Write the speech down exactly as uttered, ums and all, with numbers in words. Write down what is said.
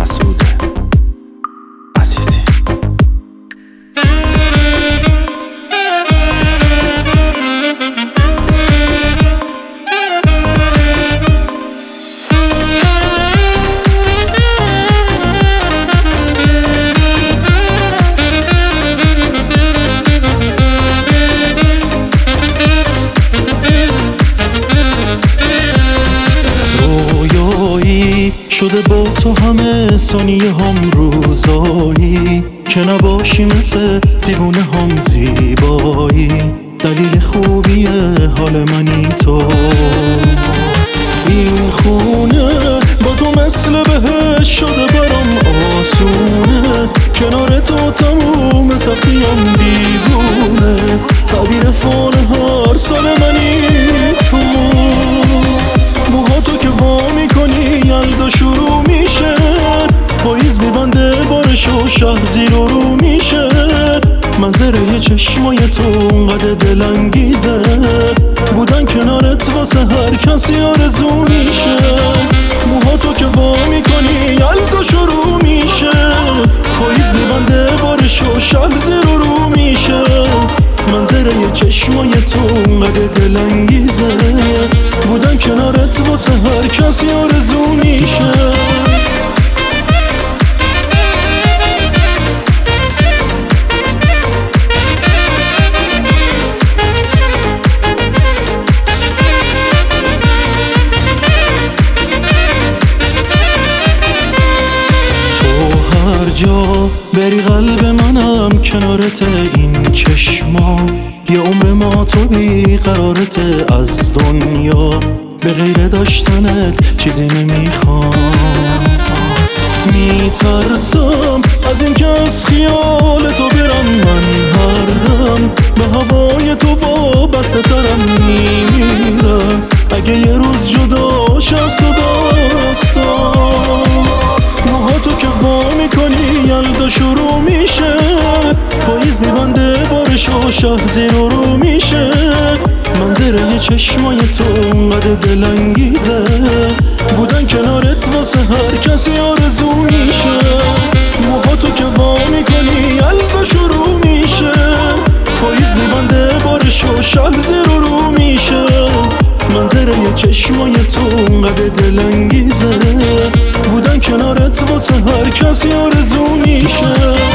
مسعود عزیزی. شده با تو همه ثانیه هم روزایی که نباشی مثل دیوونه هم زیبایی. دلیل خوبی حال منی تو. این خونه با تو مثل بهش شده برام آسونه. کنار تو تموم سختیم دیوونه. تعبیر فان هر سال منی تو. موها تو که وا میکنی یلدا شروع میشه. پاییز میبنده بارش و شهر زیر و رو میشه. منظره چشمای تو اونقدر دلانگیزه. بودن کنارت واسه هر کسی آرزو میشه. موها تو که وا میکنی یلدا شروع میشه. پاییز میبنده بارش و شهر زیر و رو میشه. منظره چشمای تو اونقدر دلانگیزه. بودن کنارت واسه هر کسی آرزو میشه. جا بری قلب منم کنارت. این چشما یه عمر ما تو بی قرارت. از دنیا به غیر داشتنت چیزی نمیخوام. میترسم از این که از خیال تو برم. من هر دم به هوای تو وابسته ترم میمیرم. اگه یه روز جداش از تو داستان. موها تو که وا میکنی یلدا شروع میشه. پاییز میبنده بارش و شهر زیر و رو میشه. منظره چشمای تو اونقدر دلانگیزه. بودن کنارت واسه هر کسی آرزو میشه. موها تو که وا میکنی یلدا شروع میشه. پاییز میبنده بارش و شهر زیر و رو میشه. منظره چشمای تو اونقدر دلانگیزه. بودن کنارت واسه هر کسی آرزو میشه.